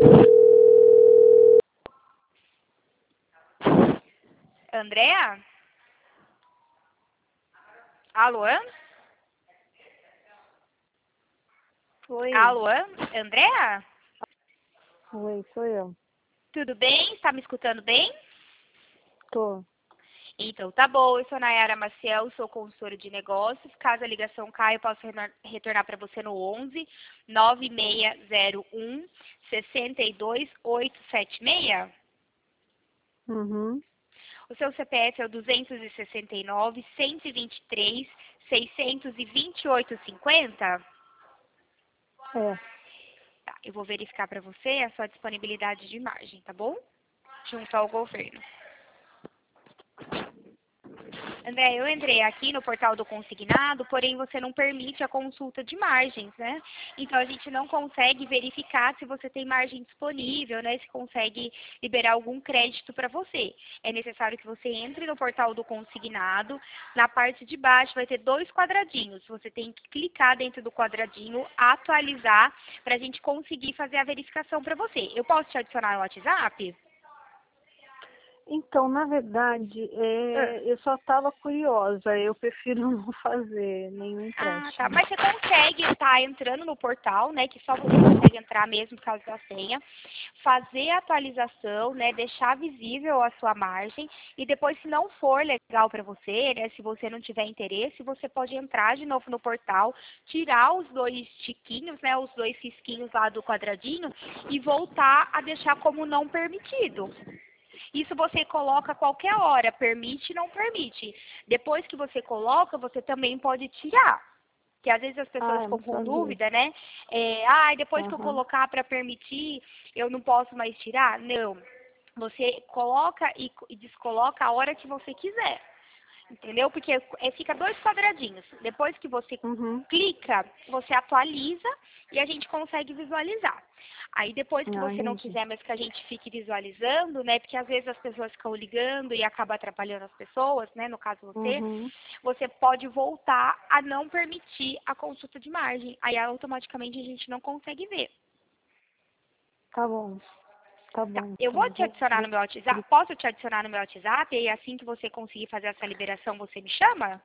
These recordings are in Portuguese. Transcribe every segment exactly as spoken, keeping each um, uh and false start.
Andréa? Alô? Oi. Alô? Andréa? Oi, sou eu. Tudo bem? Está me escutando bem? Tô. Então, tá bom. Eu sou Nayara Maciel, sou consultora de negócios. Caso a ligação caia, eu posso retornar para você no onze, nove seis zero um, seis dois oito sete seis. Uhum. O seu C P F é o duzentos e sessenta e nove, cento e vinte e três, seiscentos e vinte e oito, cinquenta? É. Tá, eu vou verificar para você a sua disponibilidade de margem, tá bom? Junto ao governo. André, eu entrei aqui no portal do consignado, porém você não permite a consulta de margens, né? Então a gente não consegue verificar se você tem margem disponível, né? Se consegue liberar algum crédito para você. É necessário que você entre no portal do consignado. Na parte de baixo vai ter dois quadradinhos. Você tem que clicar dentro do quadradinho, atualizar, para a gente conseguir fazer a verificação para você. Eu posso te adicionar no WhatsApp? Então, na verdade, Ah. é, eu só estava curiosa. Eu prefiro não fazer nenhum Ah, tá. empréstimo. Mas você consegue estar entrando no portal, né? Que só você consegue entrar mesmo por causa da senha. Fazer a atualização, né? Deixar visível a sua margem. E depois, se não for legal para você, né? Se você não tiver interesse, você pode entrar de novo no portal, tirar os dois tiquinhos, né? Os dois risquinhos lá do quadradinho e voltar a deixar como não permitido. Isso você coloca a qualquer hora, permite, não permite. Depois que você coloca, você também pode tirar. Porque às vezes as pessoas Ah, eu ficam não com sabia. dúvida, né? É, ah, depois que eu Aham. colocar para permitir, eu não posso mais tirar? Não. Você coloca e, e descoloca a hora que você quiser. Entendeu? Porque é, fica dois quadradinhos. Depois que você Uhum. clica, você atualiza e a gente consegue visualizar. Aí depois que Ah, você não entendi. quiser mais que a gente fique visualizando, né? Porque às vezes as pessoas ficam ligando e acaba atrapalhando as pessoas, né? No caso você, Uhum. você pode voltar a não permitir a consulta de margem. Aí automaticamente a gente não consegue ver. Tá bom. Tá Tá, bom, eu vou então. te Vou, adicionar vou... no meu WhatsApp. Posso te adicionar no meu WhatsApp? E assim que você conseguir fazer essa liberação, você me chama?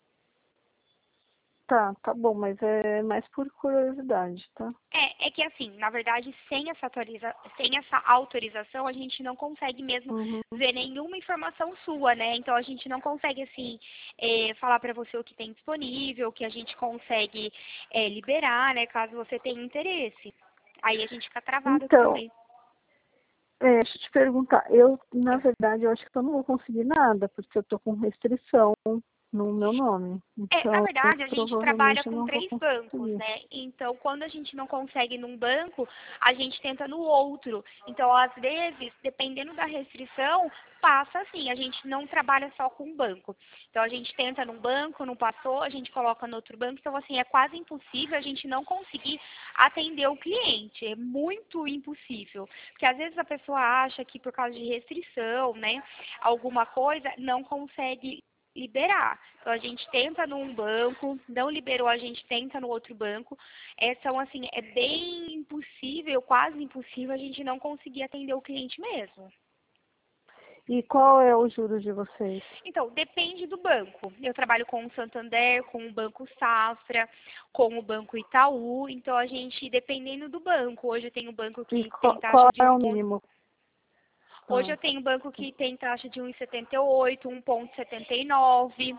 Tá, tá bom, mas é mais por curiosidade, tá? É, é que assim, na verdade, sem essa, atualiza... sem essa autorização, a gente não consegue mesmo Uhum. ver nenhuma informação sua, né? Então, a gente não consegue, assim, é, falar para você o que tem disponível, o que a gente consegue é, liberar, né? Caso você tenha interesse. Aí a gente fica travado aqui no Então, meio. é, deixa eu te perguntar. Eu, na verdade, eu acho que eu não vou conseguir nada, porque eu tô com restrição no meu nome. É, na Então, verdade, a gente trabalha provavelmente eu com não vou três bancos, conseguir. né? Então, quando a gente não consegue num banco, a gente tenta no outro. Então, às vezes, dependendo da restrição, passa assim. A gente não trabalha só com um banco. Então, a gente tenta num banco, não passou, a gente coloca no outro banco. Então, assim, é quase impossível a gente não conseguir atender o cliente. É muito impossível. Porque, às vezes, a pessoa acha que por causa de restrição, né, alguma coisa, não consegue liberar. Então a gente tenta num banco, não liberou, a gente tenta no outro banco. É, são assim, é bem impossível, quase impossível a gente não conseguir atender o cliente mesmo. E qual é o juros de vocês? Então, depende do banco. Eu trabalho com o Santander, com o Banco Safra, com o Banco Itaú. Então, a gente, dependendo do banco, hoje eu tenho banco E que tem qual, taxa qual de é um o ponto. mínimo? Hoje Ah. eu tenho banco que tem taxa de um vírgula setenta e oito, um vírgula setenta e nove.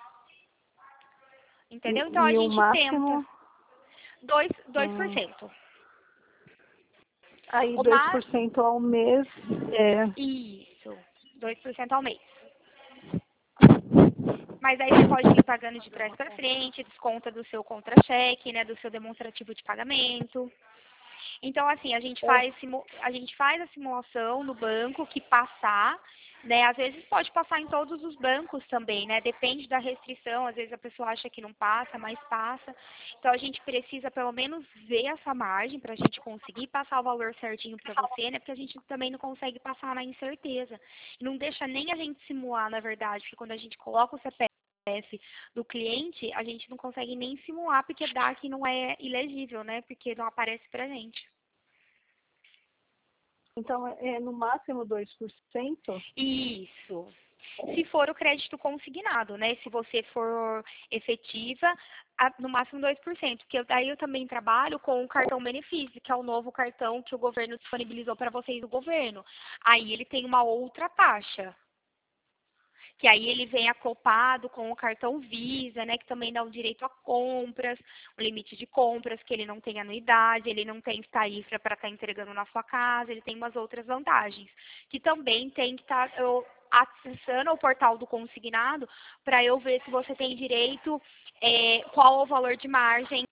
E, Entendeu? Então a e o gente tenta. máximo? Dois, dois por Ah. cento. Aí O dois mais, por cento ao mês é. isso, dois por cento ao mês. Mas aí você pode ir pagando de trás para frente, desconta do seu contra-cheque, né, do seu demonstrativo de pagamento. Então, assim, a gente É. faz, simu- a gente faz a simulação no banco que passar, né? Às vezes pode passar em todos os bancos também, né? Depende da restrição, às vezes a pessoa acha que não passa, mas passa. Então, a gente precisa pelo menos ver essa margem para a gente conseguir passar o valor certinho para você, né? Porque a gente também não consegue passar na incerteza. E não deixa nem a gente simular, na verdade, porque quando a gente coloca o C P F do cliente, a gente não consegue nem simular porque dá que não é ilegível, né? Porque não aparece pra gente. Então, é no máximo dois por cento? Isso. Se for o crédito consignado, né? Se você for efetiva, a- no máximo dois por cento. Porque daí eu também trabalho com o cartão benefício, que é o novo cartão que o governo disponibilizou para vocês do governo. Aí ele tem uma outra taxa. Que aí ele vem acoplado com o cartão Visa, né, que também dá o direito a compras, o limite de compras, que ele não tem anuidade, ele não tem tarifa para estar entregando na sua casa, ele tem umas outras vantagens, que também tem que estar eu, acessando o portal do consignado para eu ver se você tem direito, é, qual é o valor de margem.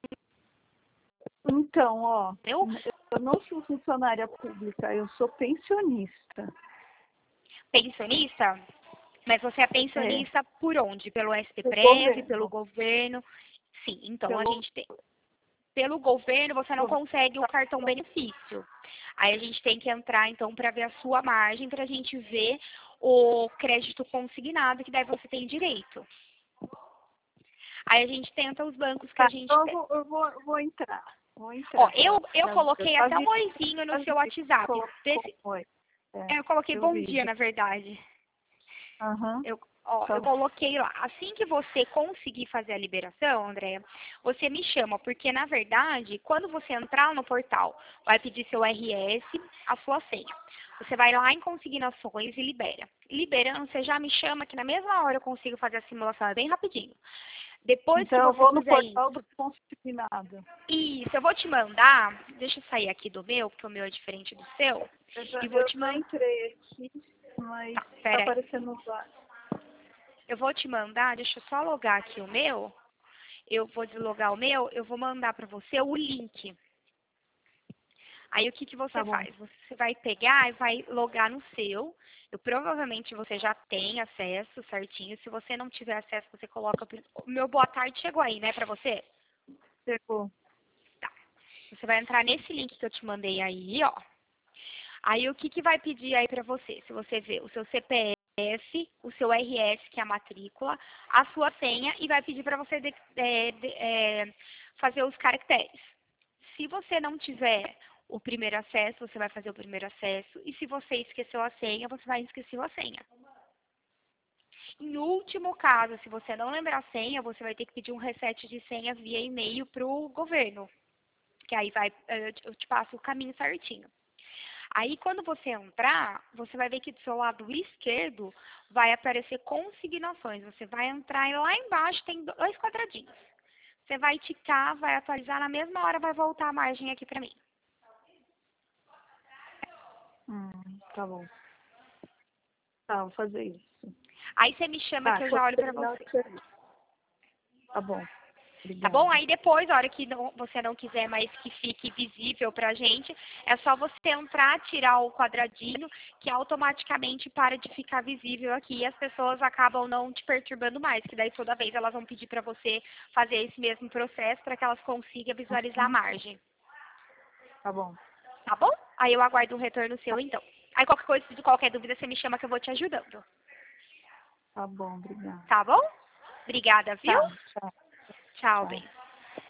Então, ó, Eu, eu não sou funcionária pública, eu sou pensionista. pensionista, mas você é É, pensionista por onde? Pelo do SPPrev, pelo governo. governo? Sim, então a Pelo, gente tem. Pelo governo, você não governo. consegue o cartão benefício. Aí a gente tem que entrar, então, para ver a sua margem, para a gente ver o crédito consignado, que daí você tem direito. Aí a gente tenta os bancos que a Tá, gente então eu tem. vou, eu vou, eu vou entrar. Vou Ó, entrar. eu, eu Já, eu coloquei já até um vi, oizinho no já seu vi. WhatsApp. Vê se- Colocou, é, Eu coloquei eu bom vi. dia, Já. na verdade. Aham, Eu, ó, tá eu bom. coloquei lá. Assim que você conseguir fazer a liberação, Andréia, você me chama, porque na verdade, quando você entrar no portal, vai pedir seu R S, a sua senha. Você vai lá em consignações e libera. Liberando, você já me chama, que na mesma hora eu consigo fazer a simulação, é bem rapidinho. Depois que Então eu você vou no fizer isso, portal do consignado. isso, eu vou te mandar, deixa eu sair aqui do meu, porque o meu é diferente do seu, Eu já, e vou eu te já mandar. entrei aqui, mas Tá, tá pera aí. aparecendo lá. Eu vou te mandar, deixa eu só logar aqui o meu. Eu vou deslogar o meu, eu vou mandar para você o link. Aí o que, que você Tá bom. faz? Você vai pegar e vai logar no seu. Eu, provavelmente você já tem acesso certinho. Se você não tiver acesso, você coloca. O meu boa tarde chegou aí, né, para você? Chegou. Tá. Você vai entrar nesse link que eu te mandei aí, ó. Aí o que, que vai pedir aí para você? Se você vê o seu C P F, o seu R S, que é a matrícula, a sua senha, e vai pedir para você de, é, de, é, fazer os caracteres. Se você não tiver o primeiro acesso, você vai fazer o primeiro acesso. E se você esqueceu a senha, você vai esquecer a senha. Em último caso, se você não lembrar a senha, você vai ter que pedir um reset de senha via e-mail para o governo. Que aí vai, eu te passo o caminho certinho. Aí, quando você entrar, você vai ver que do seu lado esquerdo vai aparecer consignações. Você vai entrar e lá embaixo tem dois quadradinhos. Você vai ticar, vai atualizar, na mesma hora vai voltar a margem aqui para mim. Hum, tá bom. Tá, vou fazer isso. Aí você me chama Tá, que eu já quando olho para terminar você. o serviço. Tá bom. Tá bom? Obrigada. Aí depois, a hora que não- você não quiser mais que fique visível pra gente, é só você entrar, tirar o quadradinho, que automaticamente para de ficar visível aqui e as pessoas acabam não te perturbando mais, que daí toda vez elas vão pedir pra você fazer esse mesmo processo para que elas consigam visualizar a Uhum. margem. Tá bom. Tá bom? Aí eu aguardo um retorno seu então. Aí qualquer coisa, de qualquer dúvida, você me chama que eu vou te ajudando. Tá bom, obrigada. Tá bom? Obrigada, viu? Tá, tchau. Tchau, Tchau. beijo.